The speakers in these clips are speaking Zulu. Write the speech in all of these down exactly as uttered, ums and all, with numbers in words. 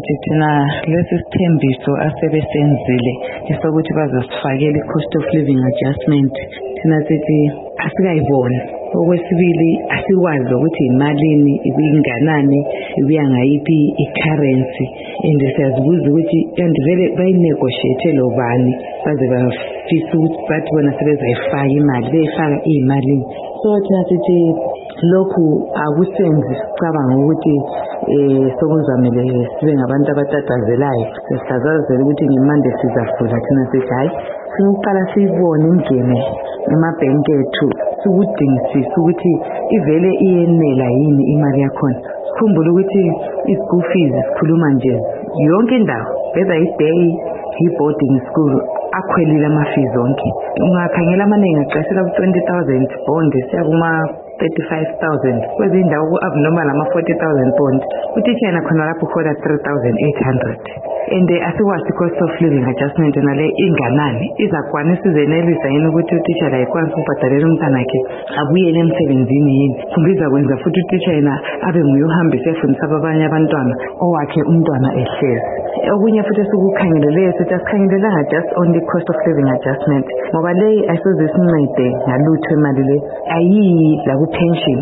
ukuthi thina lesi sithembiso asebesenzile isokuthi bazosifakela i-cost of living adjustment thina sithi asikayiboni. Okwesibili asikwazi ukuthi imalini ibinganani ibiya ngayiphi i-currency and siyazibuza ukuthi and vele bayinegotiate lo bani baze bafisa ukuthi bathi bona sebezayifaka imali beyifaka iyimalini. So thina sithi lokhu akusenzi sicabanga ukuthi eh sokuzamele sibe ngabantu abatatazelayo sisazazela ukuthi ngemande sizafuna thina sithi hayi siqala siyibone ingene emabhenki ethu sikudingisisa ukuthi ivele iyenela yini imali yakhona. Sikhumbule ukuthi i-school fees sikhuluma nje yonke indawo beza i-day i-boarding school akhwelile ama-fees onke. Ungakhangela amaningi aqashela ku-twenty thousand bond siya kuma thirty-five thousand kwezindawo ku-abnormal ama-forty thousand bond. Utitsha yena khona lapho ukhola three thousand eight hundred and asikwazi cost of living adjustment nale inganani izakwanisa izenelisa yini ukuthi utitsha la ikwanisa ukubhadalela umntanakhe abuyele emsebenzini yini. Kumbe izakwenza futhi utitsha yena abe nguye uhambisa efundisa abanye abantwana owakhe umntwana ehlezi. Okunye futhi sikukhangeleleyo sithi asikhangelelanga just only cost of living adjustment ngoba le ayisoze isincede ngalutho imali le ayiyi la ku-pension.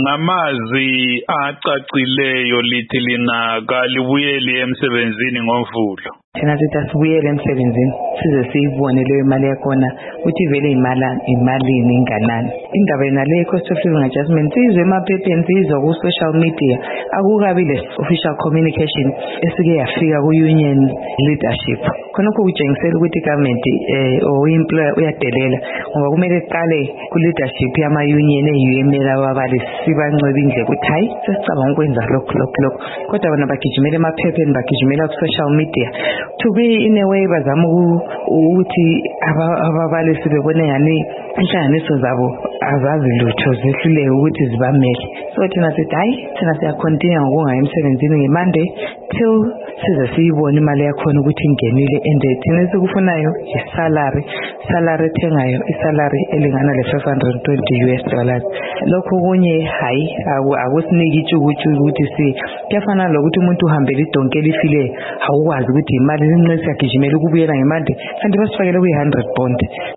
Ngamazwi acacileyo lithi lina kalibuyeli emsebenzini ngoMvulo. Thina sithi asibuyele emsebenzini size siyibone leyo imali yakhona ukuthi vele imali imalini inganani. Indaba yena le cost of living adjustment izwe emaphepheni sizwa ku social media akukabi le official communication esike yafika ku union leadership. Khonokho kutshengisela ukuthi government eh or employer uyadelela ngoba kumele iqale ku leadership yama union eyimela ababalisi sibancweba indle ukuthi hayi sesicabanga ukwenza lokho lokho lokho kodwa bona bagijimela emaphepheni bagijimela ku social media to be in a way bazama ukuthi ababalisi bebone ngani inhlanganiso zabo azazi lutho zehlule ukuthi zibamele. So thina sithi hayi thina siya continue ngokunga emsebenzini ngeMonday till size siyibone imali yakhona ukuthi ingenile and thina sikufunayo isalary salary ethengayo isalary elingana le five hundred twenty U S dollars. Lokho kunye hayi akusiniki ijukuju ukuthi si kuyafana lokuthi umuntu uhambela idonke elifile awukwazi ukuthi imali inqesi yakhe ijimela ukubuyela ngeMonday kanti basifakele ku one hundred bond.